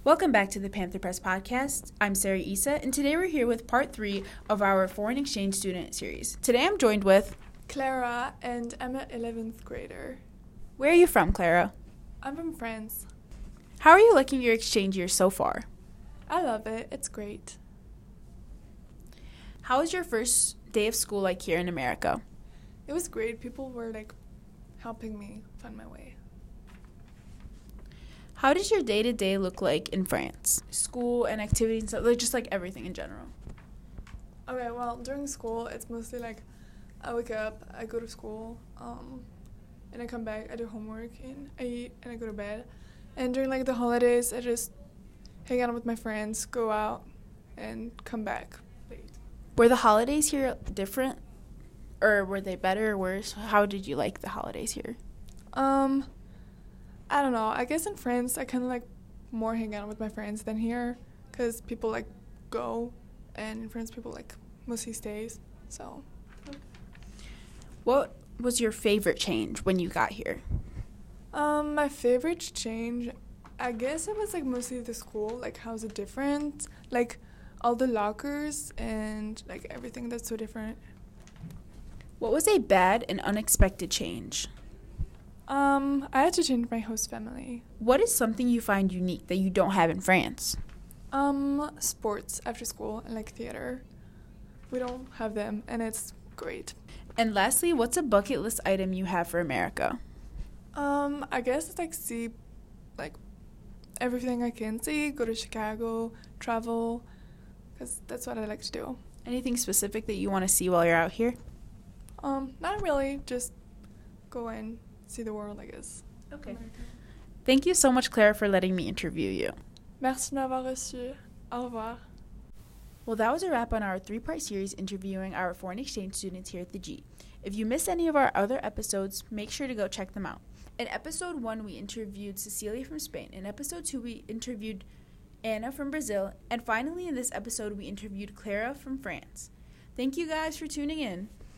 Welcome back to the Panther Press podcast. I'm Sarah Issa, and today we're here with part 3 of our foreign exchange student series. Today I'm joined with Clara, and I'm an 11th grader. Where are you from, Clara? I'm from France. How are you liking your exchange year so far? I love it. It's great. How was your first day of school like here in America? It was great. People were helping me find my way. How does your day-to-day look like in France? School and activities, just like everything in general. Okay, well, during school, it's mostly I wake up, I go to school, and I come back, I do homework, and I eat, and I go to bed. And during the holidays, I just hang out with my friends, go out, and come back late. Were the holidays here different? Or were they better or worse? How did you like the holidays here? I don't know. I guess in France, I kind of more hang out with my friends than here, because people go, and in France, people mostly stays. So. What was your favorite change when you got here? My favorite change, I guess it was mostly the school. How's it different? All the lockers and everything that's so different. What was a bad and unexpected change? I had to change my host family. What is something you find unique that you don't have in France? Sports after school and theater. We don't have them, and it's great. And lastly, what's a bucket list item you have for America? I guess it's see everything I can see, go to Chicago, travel, because that's what I like to do. Anything specific that you want to see while you're out here? Not really, just go and see the world, I guess. Okay. America. Thank you so much, Clara, for letting me interview you. Merci de m'avoir reçu. Au revoir. Well, that was a wrap on our 3-part series interviewing our foreign exchange students here at the G. If you missed any of our other episodes, make sure to go check them out. In episode 1, we interviewed Cecilia from Spain. In episode 2, we interviewed Anna from Brazil. And finally, in this episode, we interviewed Clara from France. Thank you guys for tuning in.